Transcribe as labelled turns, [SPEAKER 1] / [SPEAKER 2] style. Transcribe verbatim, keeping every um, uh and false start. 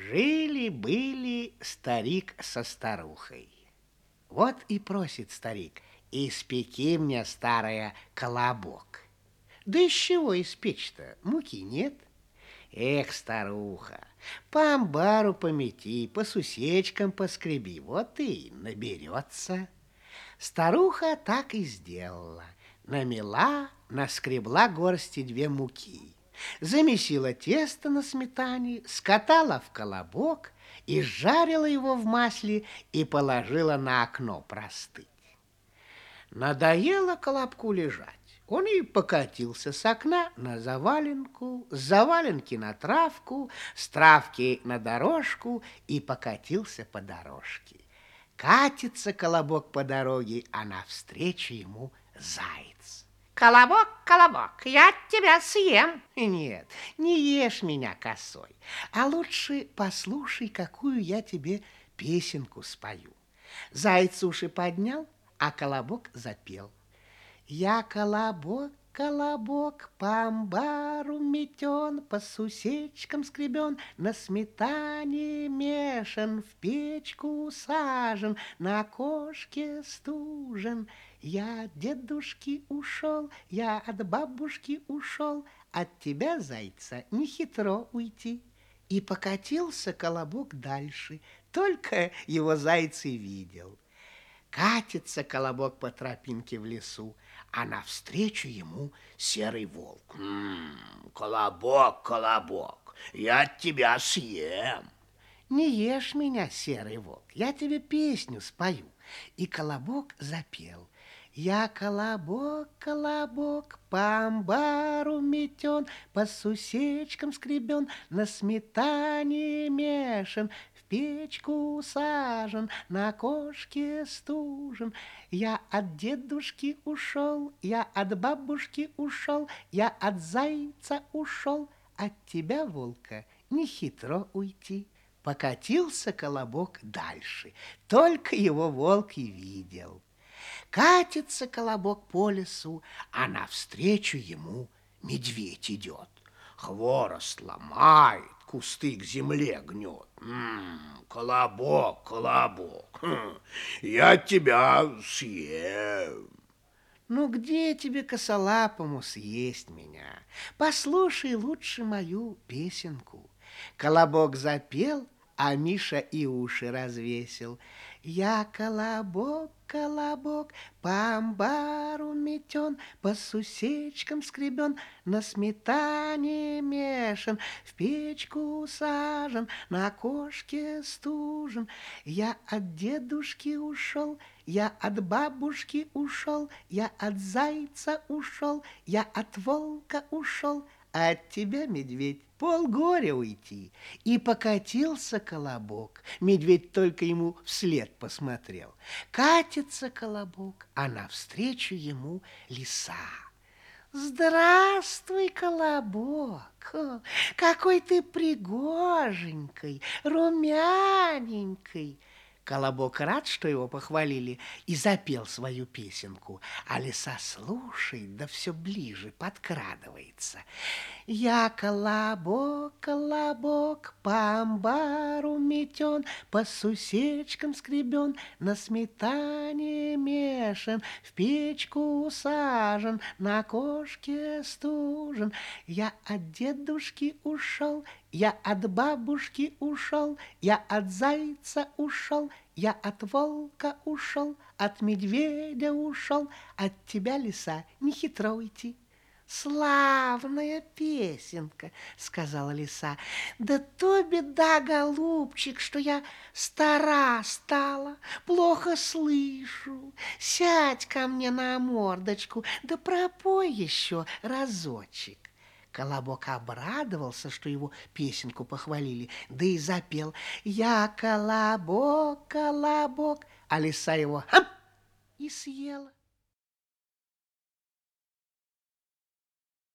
[SPEAKER 1] Жили-были старик со старухой. Вот и просит старик: испеки мне, старая, колобок. Да из чего испечь-то? Муки нет. Эх, старуха, по амбару помети, по сусечкам поскреби, вот и наберется. Старуха так и сделала. Намела, наскребла горсти две муки, замесила тесто на сметане, скатала в колобок и жарила его в масле и положила на окно простыть. Надоело колобку лежать. Он и покатился с окна на заваленку, с заваленки на травку, с травки на дорожку и покатился по дорожке. Катится колобок по дороге, а навстречу ему заяц.
[SPEAKER 2] Колобок, колобок, я тебя съем.
[SPEAKER 1] Нет, не ешь меня косой, а лучше послушай, какую я тебе песенку спою. Заяц уши поднял, а колобок запел. Я колобок, колобок, по амбару метен, по сусечкам скребен, на сметане мешан, в печку сажен, на окошке стужен. Я от дедушки ушел, я от бабушки ушел, от тебя, зайца, не хитро уйти. И покатился колобок дальше, только его заяц и видел. Катится колобок по тропинке в лесу, а навстречу ему серый волк.
[SPEAKER 3] М-м, колобок, колобок, я тебя съем.
[SPEAKER 1] Не ешь меня, серый волк, я тебе песню спою. И колобок запел. Я колобок, колобок, по амбару метен, по сусечкам скребен, на сметане мешан, в печку сажен, на окошке стужен. Я от дедушки ушел, я от бабушки ушел, я от зайца ушел, от тебя, волка, не хитро уйти. Покатился колобок дальше, только его волк и видел. Катится колобок по лесу, а навстречу ему медведь идет.
[SPEAKER 3] Хворост ломает, кусты к земле гнет. М-м, колобок, колобок, хм, я тебя съем.
[SPEAKER 1] Ну где тебе, косолапому, съесть меня? Послушай лучше мою песенку. Колобок запел, а Миша и уши развесил. Я колобок, колобок, по амбару метен, по сусечкам скребен, на сметане мешан, в печку сажен, на окошке стужен. Я от дедушки ушел, я от бабушки ушел, я от зайца ушел, я от волка ушел, а от тебя, медведь, полгоря уйти. И покатился колобок. Медведь только ему вслед посмотрел. Катится колобок, а навстречу ему лиса. Здравствуй, колобок, О, какой ты пригоженький, румяненький. Колобок рад, что его похвалили, и запел свою песенку, а лиса слушает, да все ближе подкрадывается. Я колобок, колобок, по амбару метен, по сусечкам скребен, на сметане мешан, в печку сажен, на окошке стужен. Я от дедушки ушел, я от бабушки ушел, я от зайца ушел, я от волка ушел, от медведя ушел, от тебя, лиса, не хитро уйти. Славная песенка, сказала лиса. Да то беда, голубчик, что я стара стала, плохо слышу. Сядь ко мне на мордочку, да пропой еще разочек. Колобок обрадовался, что его песенку похвалили, да и запел. Я колобок, колобок, а лиса его хам, и съела.